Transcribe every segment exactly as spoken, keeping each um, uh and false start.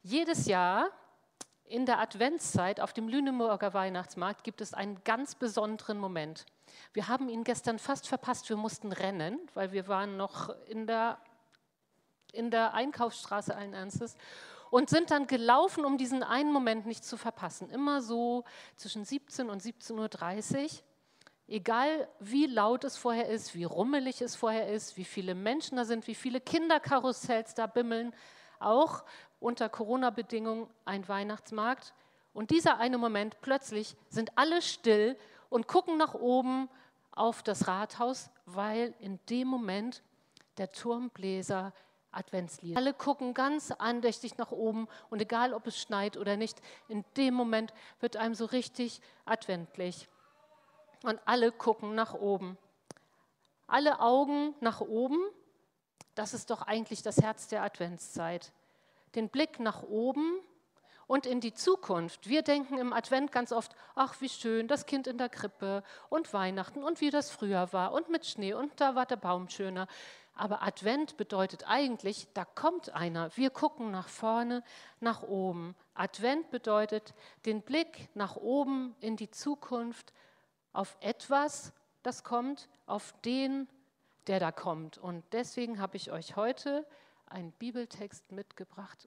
Jedes Jahr in der Adventszeit auf dem Lüneburger Weihnachtsmarkt gibt es einen ganz besonderen Moment. Wir haben ihn gestern fast verpasst, wir mussten rennen, weil wir waren noch in der, in der Einkaufsstraße allen Ernstes und sind dann gelaufen, um diesen einen Moment nicht zu verpassen. Immer so zwischen siebzehn und siebzehn Uhr dreißig. Egal wie laut es vorher ist, wie rummelig es vorher ist, wie viele Menschen da sind, wie viele Kinderkarussells da bimmeln, auch unter Corona-Bedingungen ein Weihnachtsmarkt. Und dieser eine Moment, plötzlich sind alle still und gucken nach oben auf das Rathaus, weil in dem Moment der Turmbläser Adventslied. Alle gucken ganz andächtig nach oben und egal, ob es schneit oder nicht, in dem Moment wird einem so richtig adventlich. Und alle gucken nach oben. Alle Augen nach oben, das ist doch eigentlich das Herz der Adventszeit. Den Blick nach oben und in die Zukunft. Wir denken im Advent ganz oft, ach wie schön, das Kind in der Krippe und Weihnachten und wie das früher war und mit Schnee und da war der Baum schöner. Aber Advent bedeutet eigentlich, da kommt einer. Wir gucken nach vorne, nach oben. Advent bedeutet den Blick nach oben in die Zukunft, auf etwas, das kommt, auf den, der da kommt. Und deswegen habe ich euch heute einen Bibeltext mitgebracht.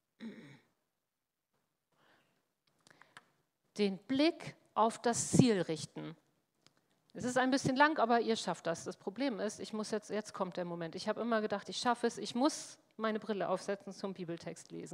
Den Blick auf das Ziel richten. Es ist ein bisschen lang, aber ihr schafft das. Das Problem ist, ich muss jetzt, jetzt kommt der Moment. Ich habe immer gedacht, ich schaffe es, ich muss meine Brille aufsetzen zum Bibeltext lesen.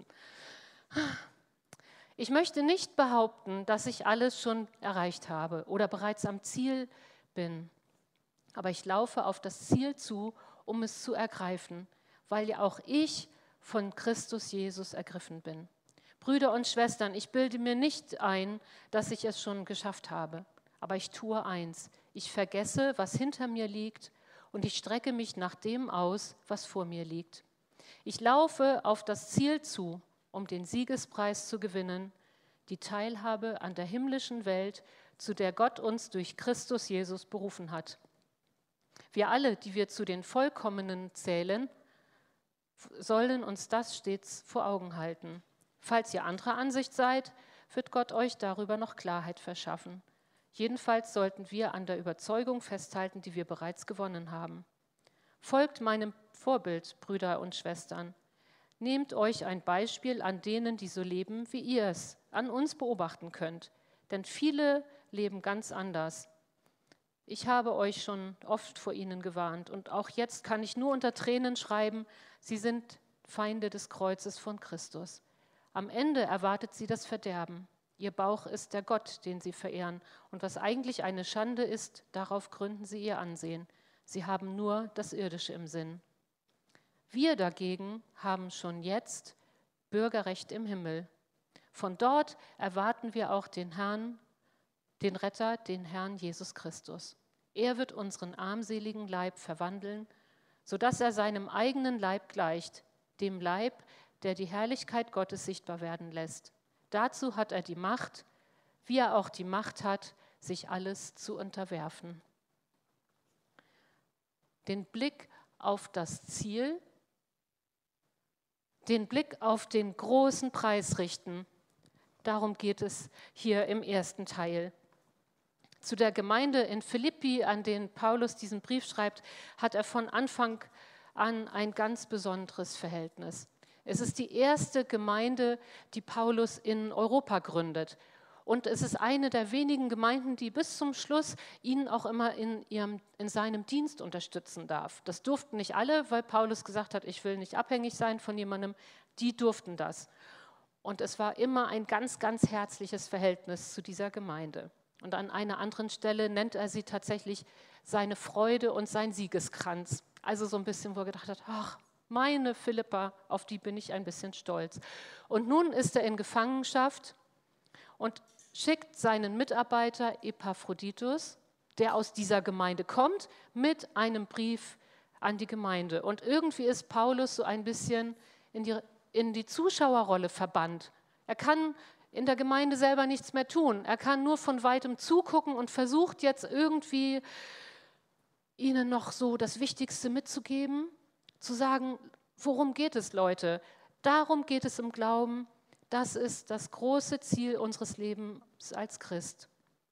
Ich möchte nicht behaupten, dass ich alles schon erreicht habe oder bereits am Ziel bin. Aber ich laufe auf das Ziel zu, um es zu ergreifen, weil ja auch ich von Christus Jesus ergriffen bin. Brüder und Schwestern, ich bilde mir nicht ein, dass ich es schon geschafft habe. Aber ich tue eins, ich vergesse, was hinter mir liegt und ich strecke mich nach dem aus, was vor mir liegt. Ich laufe auf das Ziel zu, um den Siegespreis zu gewinnen, die Teilhabe an der himmlischen Welt, zu der Gott uns durch Christus Jesus berufen hat. Wir alle, die wir zu den Vollkommenen zählen, sollen uns das stets vor Augen halten. Falls ihr anderer Ansicht seid, wird Gott euch darüber noch Klarheit verschaffen. Jedenfalls sollten wir an der Überzeugung festhalten, die wir bereits gewonnen haben. Folgt meinem Vorbild, Brüder und Schwestern. Nehmt euch ein Beispiel an denen, die so leben, wie ihr es an uns beobachten könnt. Denn viele leben ganz anders. Ich habe euch schon oft vor ihnen gewarnt und auch jetzt kann ich nur unter Tränen schreiben, sie sind Feinde des Kreuzes von Christus. Am Ende erwartet sie das Verderben. Ihr Bauch ist der Gott, den sie verehren. Und was eigentlich eine Schande ist, darauf gründen sie ihr Ansehen. Sie haben nur das Irdische im Sinn. Wir dagegen haben schon jetzt Bürgerrecht im Himmel. Von dort erwarten wir auch den Herrn, den Retter, den Herrn Jesus Christus. Er wird unseren armseligen Leib verwandeln, sodass er seinem eigenen Leib gleicht, dem Leib, der die Herrlichkeit Gottes sichtbar werden lässt. Dazu hat er die Macht, wie er auch die Macht hat, sich alles zu unterwerfen. Den Blick auf das Ziel, den Blick auf den großen Preis richten. Darum geht es hier im ersten Teil. Zu der Gemeinde in Philippi, an den Paulus diesen Brief schreibt, hat er von Anfang an ein ganz besonderes Verhältnis. Es ist die erste Gemeinde, die Paulus in Europa gründet. Und es ist eine der wenigen Gemeinden, die bis zum Schluss ihn auch immer in, ihrem, in seinem Dienst unterstützen darf. Das durften nicht alle, weil Paulus gesagt hat, ich will nicht abhängig sein von jemandem. Die durften das. Und es war immer ein ganz, ganz herzliches Verhältnis zu dieser Gemeinde. Und an einer anderen Stelle nennt er sie tatsächlich seine Freude und sein Siegeskranz. Also so ein bisschen, wo er gedacht hat, ach, meine Philippa, auf die bin ich ein bisschen stolz. Und nun ist er in Gefangenschaft und schickt seinen Mitarbeiter Epaphroditus, der aus dieser Gemeinde kommt, mit einem Brief an die Gemeinde. Und irgendwie ist Paulus so ein bisschen in die, in die Zuschauerrolle verbannt. Er kann in der Gemeinde selber nichts mehr tun. Er kann nur von weitem zugucken und versucht jetzt irgendwie ihnen noch so das Wichtigste mitzugeben, zu sagen, worum geht es, Leute? Darum geht es im Glauben. Das ist das große Ziel unseres Lebens als Christ.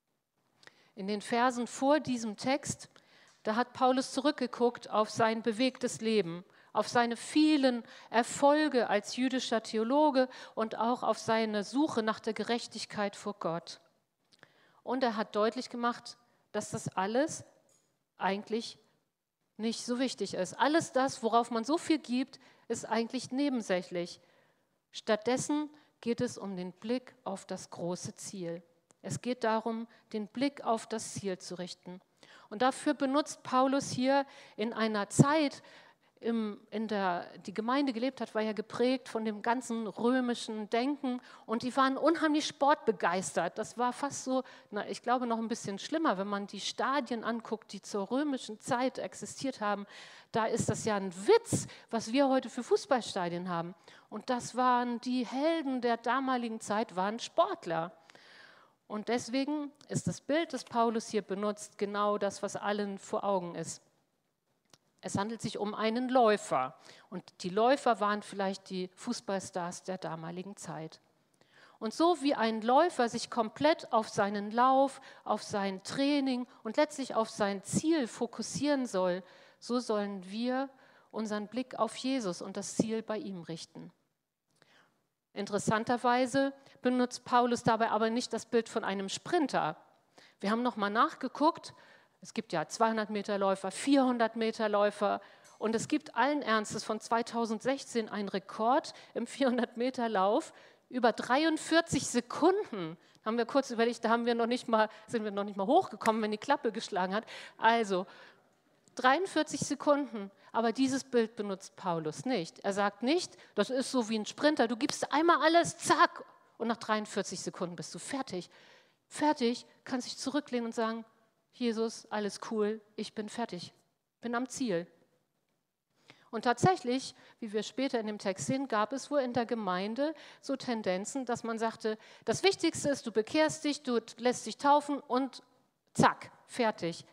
In den Versen vor diesem Text, da hat Paulus zurückgeguckt auf sein bewegtes Leben, auf seine vielen Erfolge als jüdischer Theologe und auch auf seine Suche nach der Gerechtigkeit vor Gott. Und er hat deutlich gemacht, dass das alles eigentlich nicht so wichtig ist. Alles das, worauf man so viel gibt, ist eigentlich nebensächlich. Stattdessen geht es um den Blick auf das große Ziel. Es geht darum, den Blick auf das Ziel zu richten. Und dafür benutzt Paulus hier in einer Zeit, im, in der die Gemeinde gelebt hat, war ja geprägt von dem ganzen römischen Denken und die waren unheimlich sportbegeistert. Das war fast so, na, ich glaube noch ein bisschen schlimmer, wenn man die Stadien anguckt, die zur römischen Zeit existiert haben. Da ist das ja ein Witz, was wir heute für Fußballstadien haben. Und das waren die Helden der damaligen Zeit, waren Sportler. Und deswegen ist das Bild, das Paulus hier benutzt, genau das, was allen vor Augen ist. Es handelt sich um einen Läufer und die Läufer waren vielleicht die Fußballstars der damaligen Zeit. Und so wie ein Läufer sich komplett auf seinen Lauf, auf sein Training und letztlich auf sein Ziel fokussieren soll, so sollen wir unseren Blick auf Jesus und das Ziel bei ihm richten. Interessanterweise benutzt Paulus dabei aber nicht das Bild von einem Sprinter. Wir haben nochmal nachgeguckt. Es gibt ja zweihundert Meter Läufer, vierhundert Meter Läufer und es gibt allen Ernstes von zweitausendsechzehn einen Rekord im vierhundert Meter Lauf über dreiundvierzig Sekunden. Da haben wir kurz überlegt, da haben wir noch nicht mal, sind wir noch nicht mal hochgekommen, wenn die Klappe geschlagen hat. Also dreiundvierzig Sekunden, aber dieses Bild benutzt Paulus nicht. Er sagt nicht, das ist so wie ein Sprinter, du gibst einmal alles, zack, und nach dreiundvierzig Sekunden bist du fertig. Fertig, kannst dich zurücklehnen und sagen, Jesus, alles cool, ich bin fertig, bin am Ziel. Und tatsächlich, wie wir später in dem Text sehen, gab es wohl in der Gemeinde so Tendenzen, dass man sagte, das Wichtigste ist, du bekehrst dich, du lässt dich taufen und zack, fertig.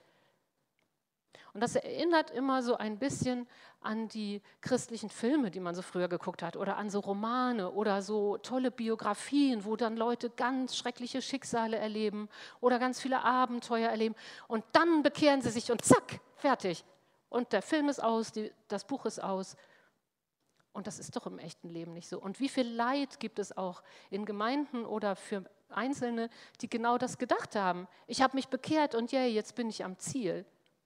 Und das erinnert immer so ein bisschen an die christlichen Filme, die man so früher geguckt hat, oder an so Romane oder so tolle Biografien, wo dann Leute ganz schreckliche Schicksale erleben oder ganz viele Abenteuer erleben. Und dann bekehren sie sich und zack, fertig. Und der Film ist aus, die, das Buch ist aus. Und das ist doch im echten Leben nicht so. Und wie viel Leid gibt es auch in Gemeinden oder für Einzelne, die genau das gedacht haben. Ich habe mich bekehrt und yeah, jetzt bin ich am Ziel.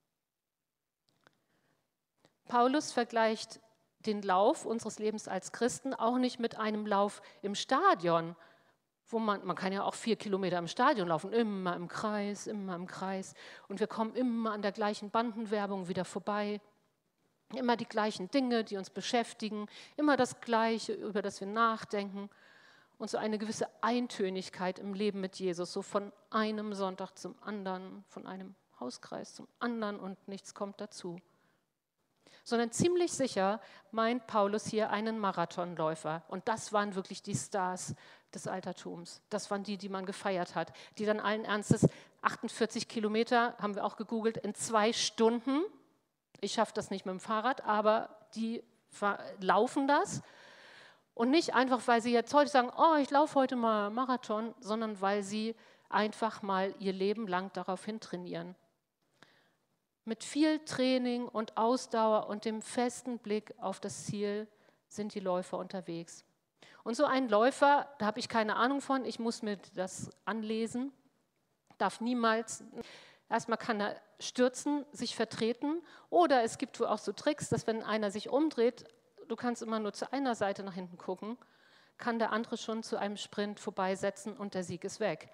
Paulus vergleicht den Lauf unseres Lebens als Christen auch nicht mit einem Lauf im Stadion, wo man, man kann ja auch vier Kilometer im Stadion laufen, immer im Kreis, immer im Kreis. Und wir kommen immer an der gleichen Bandenwerbung wieder vorbei. Immer die gleichen Dinge, die uns beschäftigen, immer das Gleiche, über das wir nachdenken. Und so eine gewisse Eintönigkeit im Leben mit Jesus, so von einem Sonntag zum anderen, von einem Hauskreis zum anderen und nichts kommt dazu. Sondern ziemlich sicher meint Paulus hier einen Marathonläufer. Und das waren wirklich die Stars des Altertums. Das waren die, die man gefeiert hat, die dann allen Ernstes achtundvierzig Kilometer, haben wir auch gegoogelt, in zwei Stunden, ich schaffe das nicht mit dem Fahrrad, aber die laufen das. Und nicht einfach, weil sie jetzt heute sagen, oh, ich laufe heute mal Marathon, sondern weil sie einfach mal ihr Leben lang daraufhin trainieren. Mit viel Training und Ausdauer und dem festen Blick auf das Ziel sind die Läufer unterwegs. Und so ein Läufer, da habe ich keine Ahnung von, ich muss mir das anlesen, darf niemals, erstmal kann er stürzen, sich vertreten oder es gibt wohl auch so Tricks, dass wenn einer sich umdreht, du kannst immer nur zu einer Seite nach hinten gucken, kann der andere schon zu einem Sprint vorbeisetzen und der Sieg ist weg.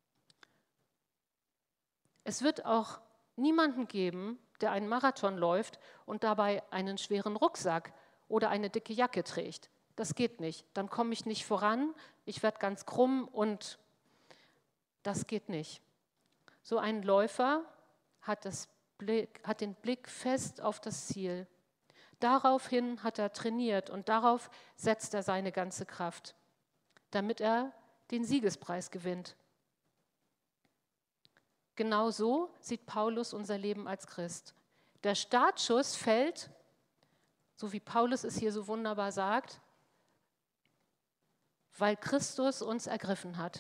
Es wird auch niemanden geben, der einen Marathon läuft und dabei einen schweren Rucksack oder eine dicke Jacke trägt. Das geht nicht. Dann komme ich nicht voran, ich werde ganz krumm und das geht nicht. So ein Läufer hat, das Blick, hat den Blick fest auf das Ziel. Daraufhin hat er trainiert und darauf setzt er seine ganze Kraft, damit er den Siegespreis gewinnt. Genau so sieht Paulus unser Leben als Christ. Der Startschuss fällt, so wie Paulus es hier so wunderbar sagt, weil Christus uns ergriffen hat.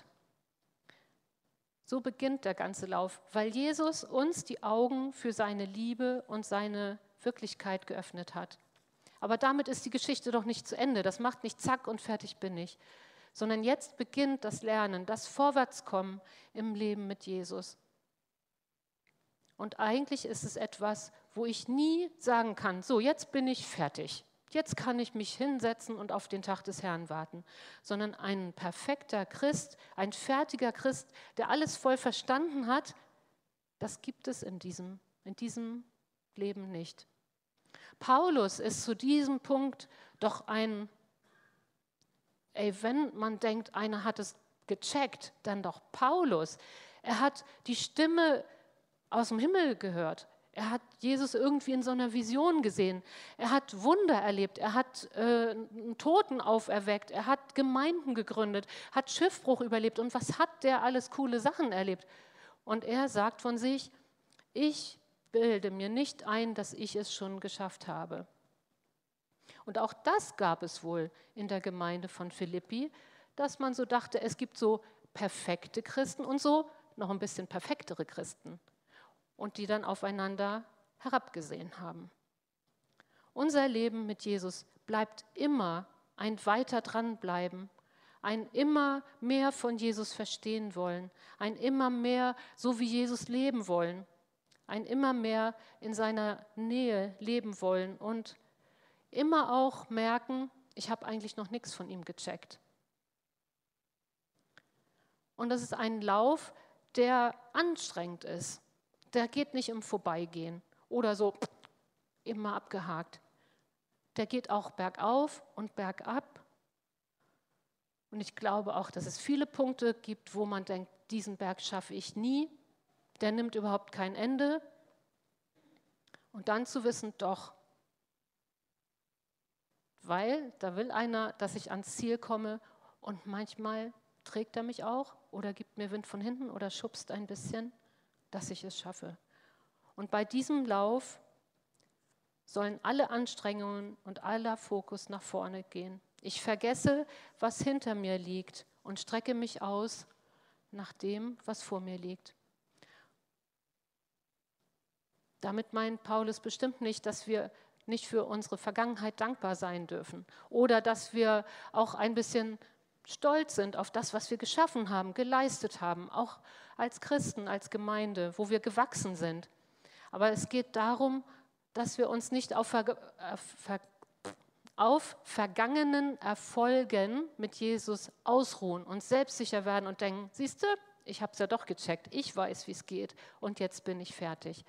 So beginnt der ganze Lauf, weil Jesus uns die Augen für seine Liebe und seine Wirklichkeit geöffnet hat. Aber damit ist die Geschichte doch nicht zu Ende. Das macht nicht zack und fertig bin ich, sondern jetzt beginnt das Lernen, das Vorwärtskommen im Leben mit Jesus. Und eigentlich ist es etwas, wo ich nie sagen kann, so jetzt bin ich fertig, jetzt kann ich mich hinsetzen und auf den Tag des Herrn warten, sondern ein perfekter Christ, ein fertiger Christ, der alles voll verstanden hat, das gibt es in diesem, in diesem Leben nicht. Paulus ist zu diesem Punkt doch ein, ey, wenn man denkt, einer hat es gecheckt, dann doch Paulus. Er hat die Stimme aus dem Himmel gehört. Er hat Jesus irgendwie in so einer Vision gesehen. Er hat Wunder erlebt. Er hat äh, einen Toten auferweckt. Er hat Gemeinden gegründet, hat Schiffbruch überlebt. Und was hat der alles coole Sachen erlebt? Und er sagt von sich, ich bilde mir nicht ein, dass ich es schon geschafft habe. Und auch das gab es wohl in der Gemeinde von Philippi, dass man so dachte, es gibt so perfekte Christen und so noch ein bisschen perfektere Christen. Und die dann aufeinander herabgesehen haben. Unser Leben mit Jesus bleibt immer ein weiter dranbleiben, ein immer mehr von Jesus verstehen wollen, ein immer mehr so wie Jesus leben wollen, ein immer mehr in seiner Nähe leben wollen und immer auch merken, ich habe eigentlich noch nichts von ihm gecheckt. Und das ist ein Lauf, der anstrengend ist. Der geht nicht im Vorbeigehen oder so immer abgehakt. Der geht auch bergauf und bergab. Und ich glaube auch, dass es viele Punkte gibt, wo man denkt, diesen Berg schaffe ich nie. Der nimmt überhaupt kein Ende. Und dann zu wissen, doch, weil da will einer, dass ich ans Ziel komme und manchmal trägt er mich auch oder gibt mir Wind von hinten oder schubst ein bisschen, dass ich es schaffe. Und bei diesem Lauf sollen alle Anstrengungen und aller Fokus nach vorne gehen. Ich vergesse, was hinter mir liegt und strecke mich aus nach dem, was vor mir liegt. Damit meint Paulus bestimmt nicht, dass wir nicht für unsere Vergangenheit dankbar sein dürfen oder dass wir auch ein bisschen stolz sind auf das, was wir geschaffen haben, geleistet haben, auch als Christen, als Gemeinde, wo wir gewachsen sind. Aber es geht darum, dass wir uns nicht auf, ver, äh, ver, auf vergangenen Erfolgen mit Jesus ausruhen und selbstsicher werden und denken, siehst du, ich habe es ja doch gecheckt, ich weiß, wie es geht und jetzt bin ich fertig.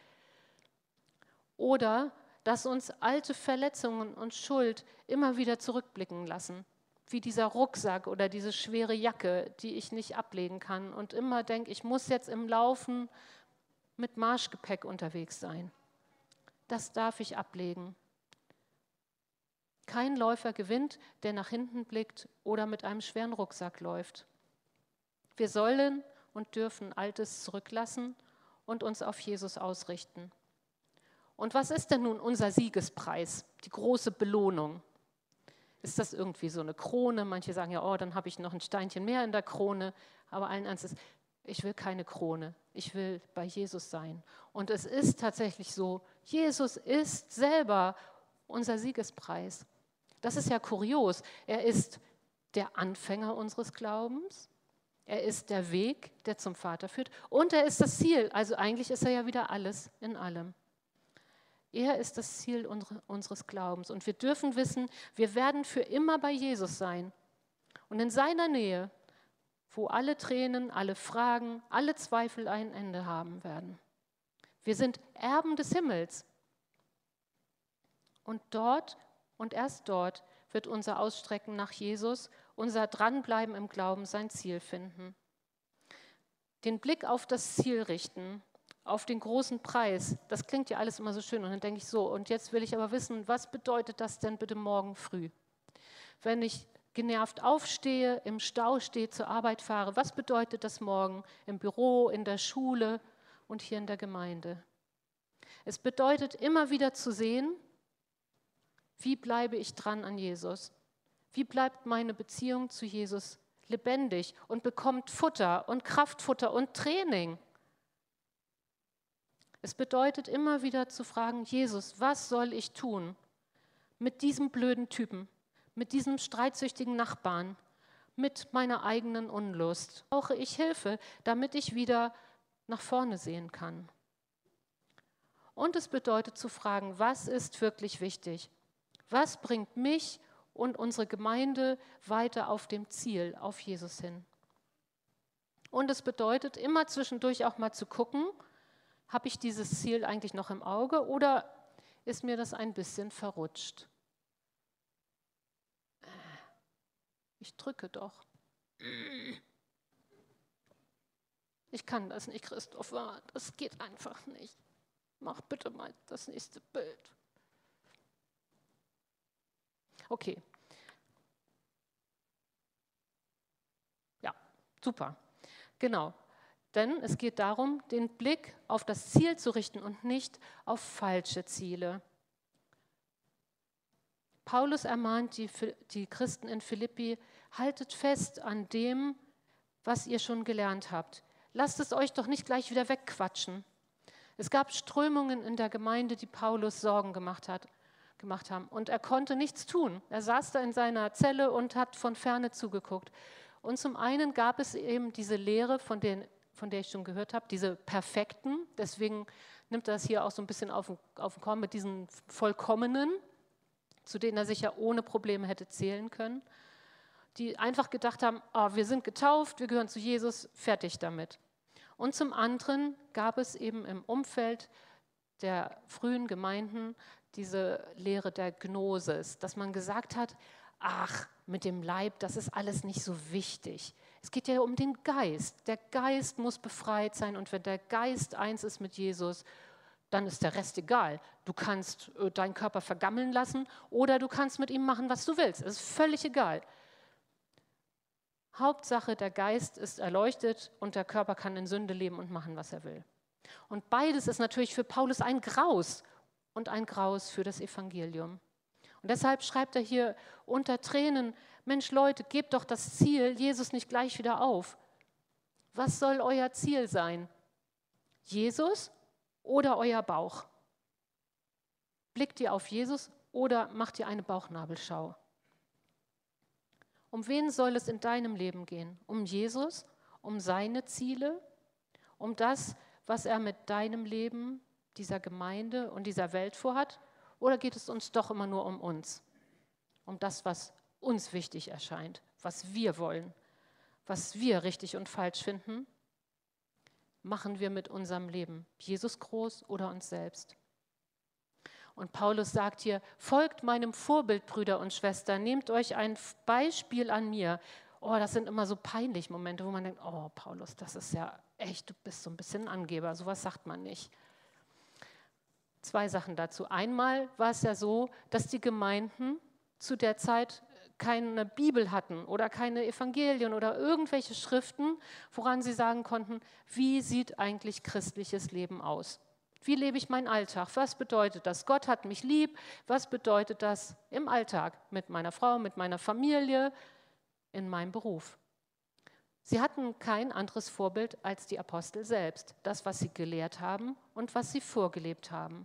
Oder dass uns alte Verletzungen und Schuld immer wieder zurückblicken lassen, wie dieser Rucksack oder diese schwere Jacke, die ich nicht ablegen kann und immer denke, ich muss jetzt im Laufen mit Marschgepäck unterwegs sein. Das darf ich ablegen. Kein Läufer gewinnt, der nach hinten blickt oder mit einem schweren Rucksack läuft. Wir sollen und dürfen Altes zurücklassen und uns auf Jesus ausrichten. Und was ist denn nun unser Siegespreis, die große Belohnung? Ist das irgendwie so eine Krone? Manche sagen ja, oh, dann habe ich noch ein Steinchen mehr in der Krone. Aber allen Ernstes, ich will keine Krone. Ich will bei Jesus sein. Und es ist tatsächlich so, Jesus ist selber unser Siegespreis. Das ist ja kurios. Er ist der Anfänger unseres Glaubens. Er ist der Weg, der zum Vater führt. Und er ist das Ziel. Also eigentlich ist er ja wieder alles in allem. Er ist das Ziel unseres Glaubens. Und wir dürfen wissen, wir werden für immer bei Jesus sein. Und in seiner Nähe, wo alle Tränen, alle Fragen, alle Zweifel ein Ende haben werden. Wir sind Erben des Himmels. Und dort und erst dort wird unser Ausstrecken nach Jesus, unser Dranbleiben im Glauben sein Ziel finden. Den Blick auf das Ziel richten, auf den großen Preis, das klingt ja alles immer so schön. Und dann denke ich so, und jetzt will ich aber wissen, was bedeutet das denn bitte morgen früh? Wenn ich genervt aufstehe, im Stau stehe, zur Arbeit fahre, was bedeutet das morgen im Büro, in der Schule und hier in der Gemeinde? Es bedeutet immer wieder zu sehen, wie bleibe ich dran an Jesus? Wie bleibt meine Beziehung zu Jesus lebendig und bekommt Futter und Kraftfutter und Training? Es bedeutet immer wieder zu fragen, Jesus, was soll ich tun mit diesem blöden Typen, mit diesem streitsüchtigen Nachbarn, mit meiner eigenen Unlust? Brauche ich Hilfe, damit ich wieder nach vorne sehen kann? Und es bedeutet zu fragen, was ist wirklich wichtig? Was bringt mich und unsere Gemeinde weiter auf dem Ziel, auf Jesus hin? Und es bedeutet immer zwischendurch auch mal zu gucken, habe ich dieses Ziel eigentlich noch im Auge oder ist mir das ein bisschen verrutscht? Ich drücke doch. Ich kann das nicht, Christopher. Das geht einfach nicht. Mach bitte mal das nächste Bild. Okay. Ja, super. Genau. Denn es geht darum, den Blick auf das Ziel zu richten und nicht auf falsche Ziele. Paulus ermahnt die, die Christen in Philippi, haltet fest an dem, was ihr schon gelernt habt. Lasst es euch doch nicht gleich wieder wegquatschen. Es gab Strömungen in der Gemeinde, die Paulus Sorgen gemacht hat, gemacht haben. Und er konnte nichts tun. Er saß da in seiner Zelle und hat von Ferne zugeguckt. Und zum einen gab es eben diese Lehre, von, den, von der ich schon gehört habe, diese Perfekten. Deswegen nimmt er das hier auch so ein bisschen auf den, auf den Korn mit diesen Vollkommenen, zu denen er sich ja ohne Probleme hätte zählen können, die einfach gedacht haben, oh, wir sind getauft, wir gehören zu Jesus, fertig damit. Und zum anderen gab es eben im Umfeld der frühen Gemeinden diese Lehre der Gnosis, dass man gesagt hat, ach, mit dem Leib, das ist alles nicht so wichtig. Es geht ja um den Geist. Der Geist muss befreit sein und wenn der Geist eins ist mit Jesus, dann ist der Rest egal. Du kannst äh, deinen Körper vergammeln lassen oder du kannst mit ihm machen, was du willst. Es ist völlig egal. Hauptsache, der Geist ist erleuchtet und der Körper kann in Sünde leben und machen, was er will. Und beides ist natürlich für Paulus ein Graus und ein Graus für das Evangelium. Und deshalb schreibt er hier unter Tränen, Mensch Leute, gebt doch das Ziel Jesus nicht gleich wieder auf. Was soll euer Ziel sein? Jesus oder euer Bauch? Blickt ihr auf Jesus oder macht ihr eine Bauchnabelschau? Um wen soll es in deinem Leben gehen? Um Jesus, um seine Ziele, um das, was er mit deinem Leben, dieser Gemeinde und dieser Welt vorhat? Oder geht es uns doch immer nur um uns? Um das, was uns wichtig erscheint, was wir wollen, was wir richtig und falsch finden? Machen wir mit unserem Leben Jesus groß oder uns selbst? Und Paulus sagt hier, folgt meinem Vorbild, Brüder und Schwestern, nehmt euch ein Beispiel an mir. Oh, das sind immer so peinliche Momente, wo man denkt, oh Paulus, das ist ja echt, du bist so ein bisschen ein Angeber, sowas sagt man nicht. Zwei Sachen dazu. Einmal war es ja so, dass die Gemeinden zu der Zeit keine Bibel hatten oder keine Evangelien oder irgendwelche Schriften, woran sie sagen konnten, wie sieht eigentlich christliches Leben aus? Wie lebe ich meinen Alltag? Was bedeutet das? Gott hat mich lieb. Was bedeutet das im Alltag mit meiner Frau, mit meiner Familie, in meinem Beruf? Sie hatten kein anderes Vorbild als die Apostel selbst, das, was sie gelehrt haben und was sie vorgelebt haben.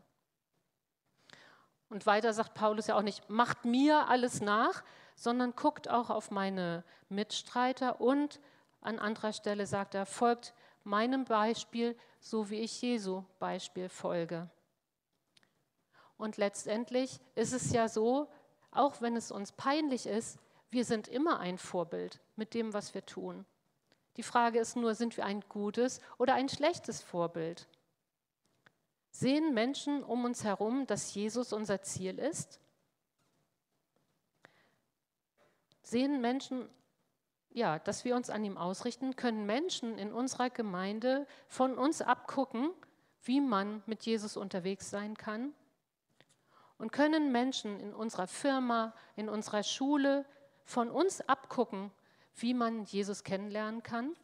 Und weiter sagt Paulus ja auch nicht, macht mir alles nach, sondern guckt auch auf meine Mitstreiter und an anderer Stelle sagt er, folgt meinem Beispiel, so wie ich Jesu Beispiel folge. Und letztendlich ist es ja so, auch wenn es uns peinlich ist, wir sind immer ein Vorbild mit dem, was wir tun. Die Frage ist nur, sind wir ein gutes oder ein schlechtes Vorbild? Sehen Menschen um uns herum, dass Jesus unser Ziel ist? Sehen Menschen, ja, dass wir uns an ihm ausrichten? Können Menschen in unserer Gemeinde von uns abgucken, wie man mit Jesus unterwegs sein kann? Und können Menschen in unserer Firma, in unserer Schule von uns abgucken, wie man Jesus kennenlernen kann?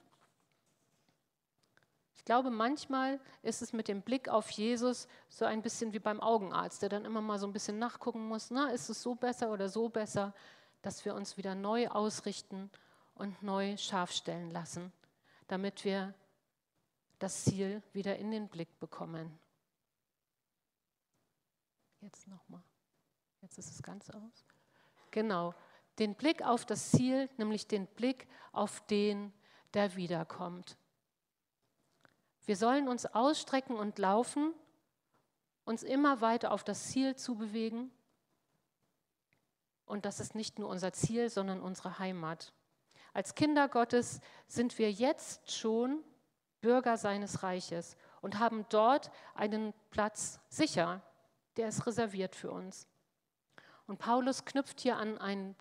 Ich glaube, manchmal ist es mit dem Blick auf Jesus so ein bisschen wie beim Augenarzt, der dann immer mal so ein bisschen nachgucken muss, na, ist es so besser oder so besser? dass wir uns wieder neu ausrichten und neu scharf stellen lassen, damit wir das Ziel wieder in den Blick bekommen. Jetzt nochmal. Jetzt ist es ganz aus. Genau, den Blick auf das Ziel, nämlich den Blick auf den, der wiederkommt. Wir sollen uns ausstrecken und laufen, uns immer weiter auf das Ziel zu bewegen. Und das ist nicht nur unser Ziel, sondern unsere Heimat. Als Kinder Gottes sind wir jetzt schon Bürger seines Reiches und haben dort einen Platz sicher, der ist reserviert für uns. Und Paulus knüpft hier an, ein,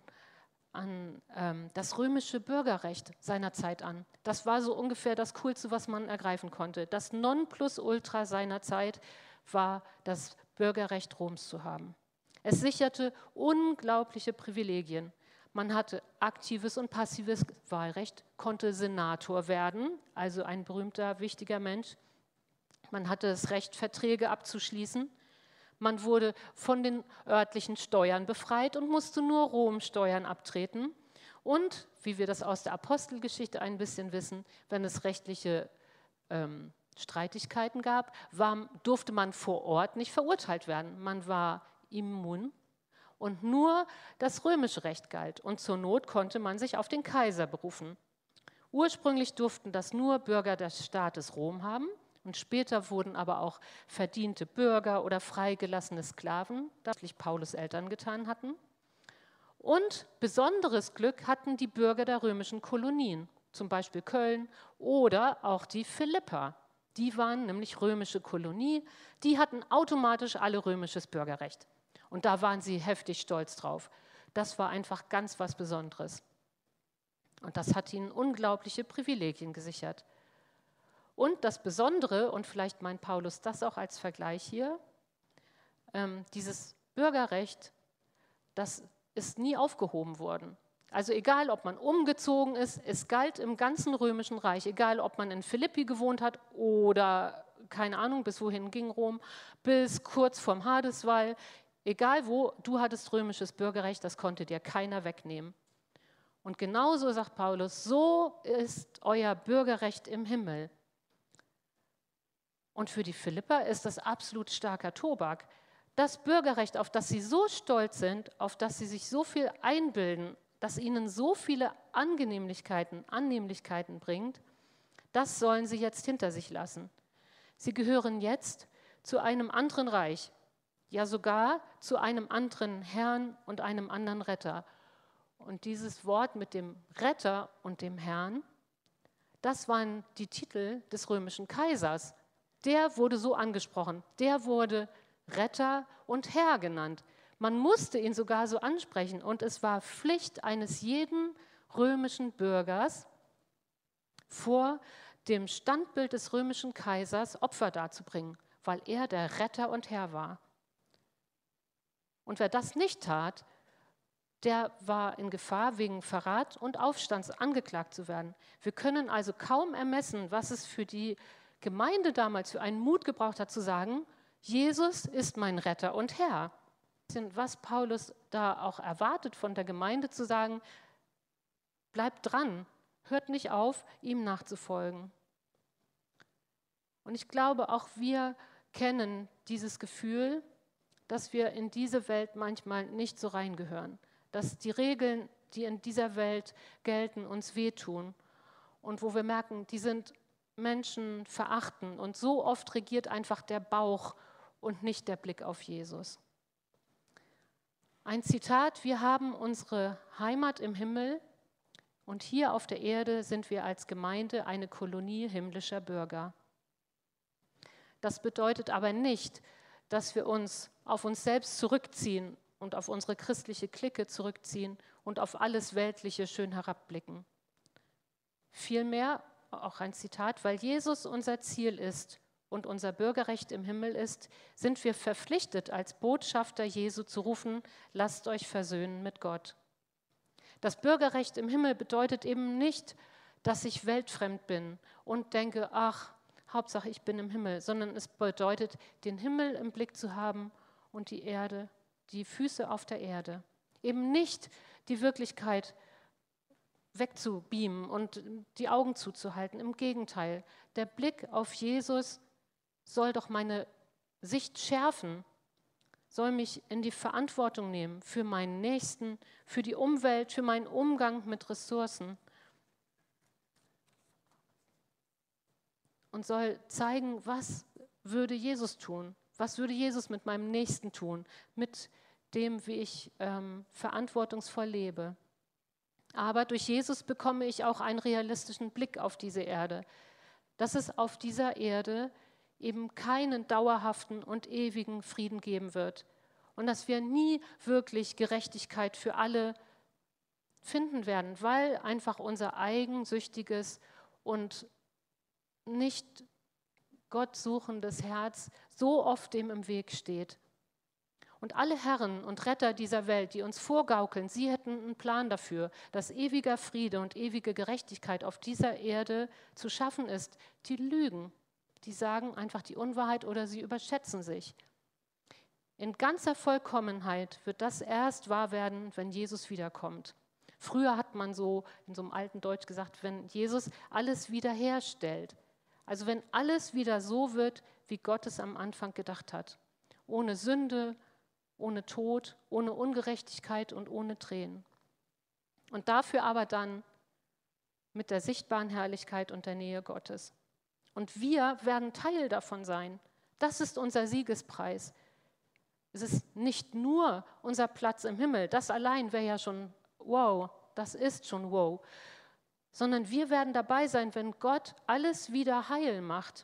an ähm, das römische Bürgerrecht seiner Zeit an. Das war so ungefähr das Coolste, was man ergreifen konnte. Das Nonplusultra seiner Zeit war, das Bürgerrecht Roms zu haben. Es sicherte unglaubliche Privilegien. Man hatte aktives und passives Wahlrecht, konnte Senator werden, also ein berühmter, wichtiger Mensch. Man hatte das Recht, Verträge abzuschließen. Man wurde von den örtlichen Steuern befreit und musste nur Rom Steuern abtreten. Und, wie wir das aus der Apostelgeschichte ein bisschen wissen, wenn es rechtliche ähm, Streitigkeiten gab, war, durfte man vor Ort nicht verurteilt werden. Man war immun und nur das römische Recht galt. Und zur Not konnte man sich auf den Kaiser berufen. Ursprünglich durften das nur Bürger des Staates Rom haben. Und später wurden aber auch verdiente Bürger oder freigelassene Sklaven, das Paulus Eltern getan hatten. Und besonderes Glück hatten die Bürger der römischen Kolonien, zum Beispiel Köln oder auch die Philipper. Die waren nämlich römische Kolonie, die hatten automatisch alle römisches Bürgerrecht. Und da waren sie heftig stolz drauf. Das war einfach ganz was Besonderes. Und das hat ihnen unglaubliche Privilegien gesichert. Und das Besondere, und vielleicht meint Paulus das auch als Vergleich hier, ähm, dieses Bürgerrecht, das ist nie aufgehoben worden. Also egal, ob man umgezogen ist, es galt im ganzen Römischen Reich, egal, ob man in Philippi gewohnt hat oder, keine Ahnung, bis wohin ging Rom, bis kurz vorm Hadeswall, egal wo, du hattest römisches Bürgerrecht, das konnte dir keiner wegnehmen. Und genauso sagt Paulus, so ist euer Bürgerrecht im Himmel. Und für die Philipper ist das absolut starker Tobak. Das Bürgerrecht, auf das sie so stolz sind, auf das sie sich so viel einbilden, das ihnen so viele Angenehmlichkeiten, Annehmlichkeiten bringt, das sollen sie jetzt hinter sich lassen. Sie gehören jetzt zu einem anderen Reich, ja sogar zu einem anderen Herrn und einem anderen Retter. Und dieses Wort mit dem Retter und dem Herrn, das waren die Titel des römischen Kaisers. Der wurde so angesprochen, der wurde Retter und Herr genannt. Man musste ihn sogar so ansprechen und es war Pflicht eines jeden römischen Bürgers, vor dem Standbild des römischen Kaisers Opfer darzubringen, weil er der Retter und Herr war. Und wer das nicht tat, der war in Gefahr, wegen Verrat und Aufstands angeklagt zu werden. Wir können also kaum ermessen, was es für die Gemeinde damals für einen Mut gebraucht hat, zu sagen, Jesus ist mein Retter und Herr. Was Paulus da auch erwartet von der Gemeinde, zu sagen, bleibt dran, hört nicht auf, ihm nachzufolgen. Und ich glaube, auch wir kennen dieses Gefühl, dass wir in diese Welt manchmal nicht so reingehören, dass die Regeln, die in dieser Welt gelten, uns wehtun und wo wir merken, die sind Menschen verachten und so oft regiert einfach der Bauch und nicht der Blick auf Jesus. Ein Zitat: Wir haben unsere Heimat im Himmel und hier auf der Erde sind wir als Gemeinde eine Kolonie himmlischer Bürger. Das bedeutet aber nicht, dass wir uns auf uns selbst zurückziehen und auf unsere christliche Clique zurückziehen und auf alles Weltliche schön herabblicken. Vielmehr, auch ein Zitat, weil Jesus unser Ziel ist und unser Bürgerrecht im Himmel ist, sind wir verpflichtet, als Botschafter Jesu zu rufen, lasst euch versöhnen mit Gott. Das Bürgerrecht im Himmel bedeutet eben nicht, dass ich weltfremd bin und denke, ach, Hauptsache ich bin im Himmel, sondern es bedeutet, den Himmel im Blick zu haben und die Erde, die Füße auf der Erde. Eben nicht die Wirklichkeit wegzubeamen und die Augen zuzuhalten. Im Gegenteil, der Blick auf Jesus soll doch meine Sicht schärfen, soll mich in die Verantwortung nehmen für meinen Nächsten, für die Umwelt, für meinen Umgang mit Ressourcen und soll zeigen, was würde Jesus tun, was würde Jesus mit meinem Nächsten tun, mit dem, wie ich ähm, verantwortungsvoll lebe. Aber durch Jesus bekomme ich auch einen realistischen Blick auf diese Erde, dass es auf dieser Erde eben keinen dauerhaften und ewigen Frieden geben wird und dass wir nie wirklich Gerechtigkeit für alle finden werden, weil einfach unser eigensüchtiges und nicht Gott suchendes Herz so oft dem im Weg steht. Und alle Herren und Retter dieser Welt, die uns vorgaukeln, sie hätten einen Plan dafür, dass ewiger Friede und ewige Gerechtigkeit auf dieser Erde zu schaffen ist, die lügen. Die sagen einfach die Unwahrheit oder sie überschätzen sich. In ganzer Vollkommenheit wird das erst wahr werden, wenn Jesus wiederkommt. Früher hat man so in so einem alten Deutsch gesagt, wenn Jesus alles wiederherstellt. Also wenn alles wieder so wird, wie Gott es am Anfang gedacht hat. Ohne Sünde, ohne Tod, ohne Ungerechtigkeit und ohne Tränen. Und dafür aber dann mit der sichtbaren Herrlichkeit und der Nähe Gottes. Und wir werden Teil davon sein. Das ist unser Siegespreis. Es ist nicht nur unser Platz im Himmel, das allein wäre ja schon wow, das ist schon wow, sondern wir werden dabei sein, wenn Gott alles wieder heil macht.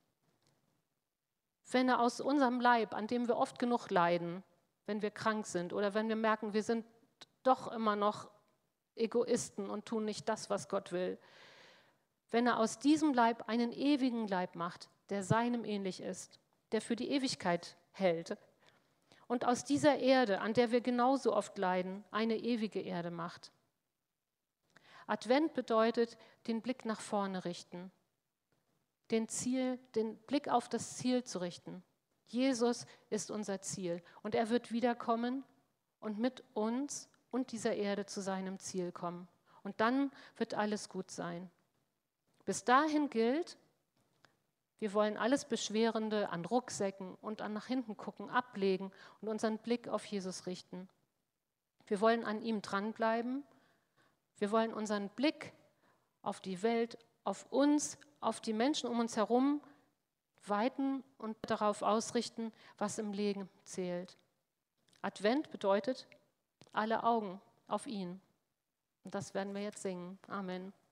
Wenn er aus unserem Leib, an dem wir oft genug leiden, wenn wir krank sind oder wenn wir merken, wir sind doch immer noch Egoisten und tun nicht das, was Gott will. Wenn er aus diesem Leib einen ewigen Leib macht, der seinem ähnlich ist, der für die Ewigkeit hält und aus dieser Erde, an der wir genauso oft leiden, eine ewige Erde macht. Advent bedeutet, den Blick nach vorne richten, den Ziel, den Blick auf das Ziel zu richten. Jesus ist unser Ziel und er wird wiederkommen und mit uns und dieser Erde zu seinem Ziel kommen. Und dann wird alles gut sein. Bis dahin gilt, wir wollen alles Beschwerende an Rucksäcken und an nach hinten gucken, ablegen und unseren Blick auf Jesus richten. Wir wollen an ihm dranbleiben. Wir wollen unseren Blick auf die Welt, auf uns, auf die Menschen um uns herum weiten und darauf ausrichten, was im Leben zählt. Advent bedeutet alle Augen auf ihn. Und das werden wir jetzt singen. Amen.